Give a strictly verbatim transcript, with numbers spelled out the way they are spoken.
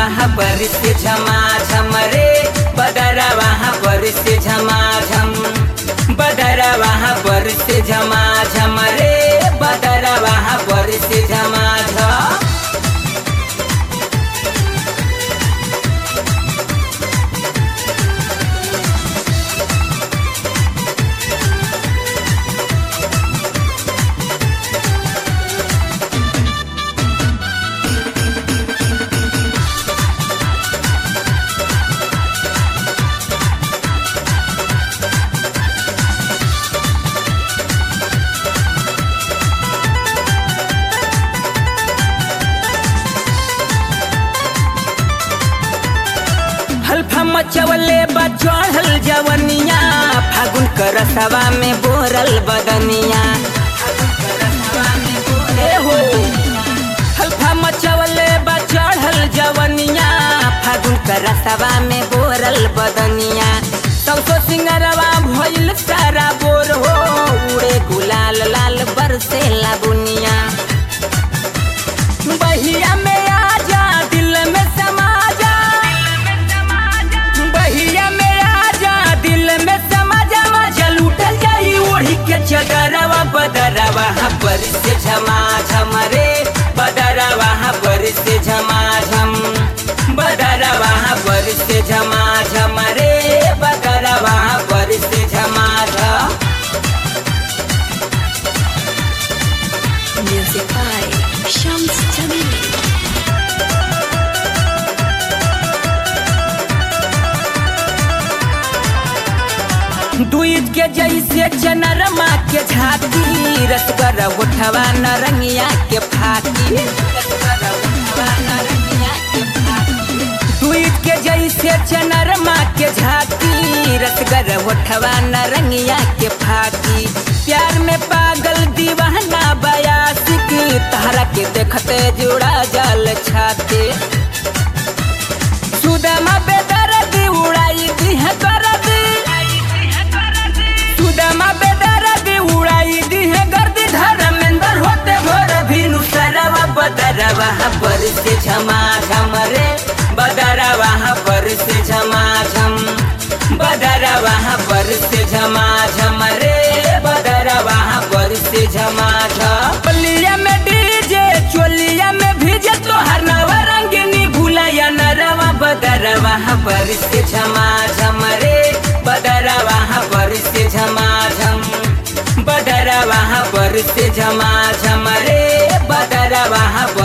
वहाँ बरस झमाझम रे, बदरा वहाँ बरस झमाझम, बदरा वहाँ बरस झमाझम रे, बदरा वहाँ बरस झमाझम। हल्फा मचवले बा चढ़ल जवनिया, फागुन क रसवा में बोरल बदनिया। हो हल्फा मचवले बा चढ़ल जवनिया, फागुन क रसवा में बोरल बदनिया। सौसो सिंगरवा भइल सारा बोर हो, उड़े गुलाल लाल बरसे ला बुनिया। बहिया में आजा दिल में समा जा, बहिया में आजा दिल में समा जा, मजा लूटल जाई ओढ़ी के चदरवा, बदरवा बरस झमाझम रे, बदरवा बरस झमाझम, बदरवा बरस झमाझम रे, बदरवा बरस झमाझम। Music by Shams Jamili. दूध के जैसे चनरमा के झाती, रसगर उठवा नरंगिया के फाकी। दूध के जैसे चनरमा के झाती, रसगर उठवा नरंगिया के फाकी। प्यार में पागल दीवाना बयासिक, तारा के देखते जुड़ा जल छाते। सुदामा बेदर्दी उड़ाई दी है करदी, सुदामा बेदर्दी उड़ाई दी है गर्दी। धर्मेंद्र होते भोर भीनु सरवा, बदरवा बरस झमाझम रे, बदरवा बरस झमाझम, बदरवा बरस झमाझम रे, बदरवा बरस झमाझम। बलिया में डीजे चोलिया में भीजे, तोहर नवा रंगनी भुलाया नरवा, बदरवा बरस झमाझम रे, बदरवा बरस झमाझम, बदरवा बरस झमाझम रे, बदरवा